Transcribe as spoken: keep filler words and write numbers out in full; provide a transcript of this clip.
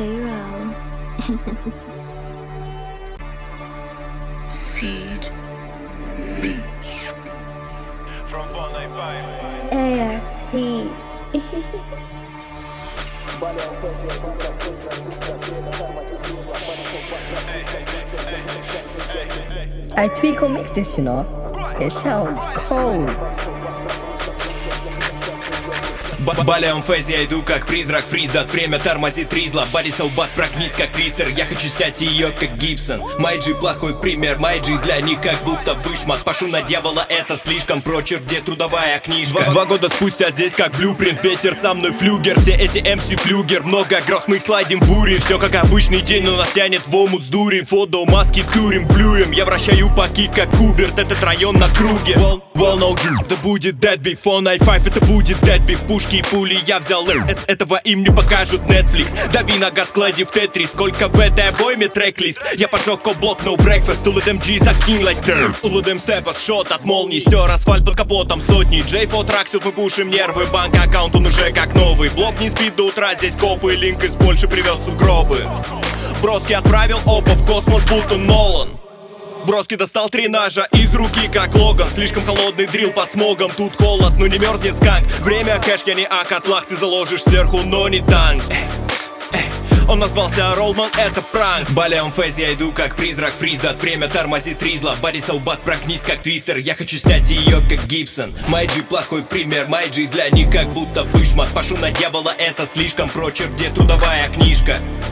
Payroll. Feed beats. From four nine five. A S Heat. I tweak or mix this, you know. It sounds cold. Балеон фейз, я иду как призрак, фриз, дат премия, тормозит ризла. Бади салбат, прогнись как твистер, я хочу снять ее как Гибсон. Майджи плохой пример, Майджи для них как будто вышмат. Пошу на дьявола, это слишком прочерк, где трудовая книжка. Два, два года спустя здесь как блюпринт, ветер со мной флюгер. Все эти эм си флюгер, много гроз, мы слайдим в буре. Все как обычный день, но нас тянет в омут с дурим. Фото, маски, тюрим, блюем, я вращаю паки как Куберт, этот район на круге. Well, well, no, это будет deadbeat, фон ай пять, это будет deadbeat, пушки и пули я взял, э этого им не покажут Netflix. Дави на газ, клади в тетрис, сколько в этой обойме трек-лист. Я поджег коблок, no breakfast, у эм джи acting like dirt. У эм степас, шот от молнии, стер асфальт под капотом сотни. Джей-фо траксют, мы пушим нервы, банк аккаунт он уже как новый. Блок не спит до утра, здесь копы, линк из Польши привез сугробы. Броски отправил опа в космос, будто Нолан. Броски достал три ножа из руки, как Логан. Слишком холодный дрил под смогом, тут холод, но не мерзнет сканк. Время кэш, я не о котлах, ты заложишь сверху, но не танк. Он назвался Роллман, это пранк. Балеон фейз, я иду как призрак, фриз, дат премия, тормозит ризла. Бади салбат, прогнись как твистер, я хочу снять ее как Гибсон. Майджи плохой пример, Майджи для них как будто вышмат. Пошу на дьявола, это слишком прочерк, где трудовая книжка.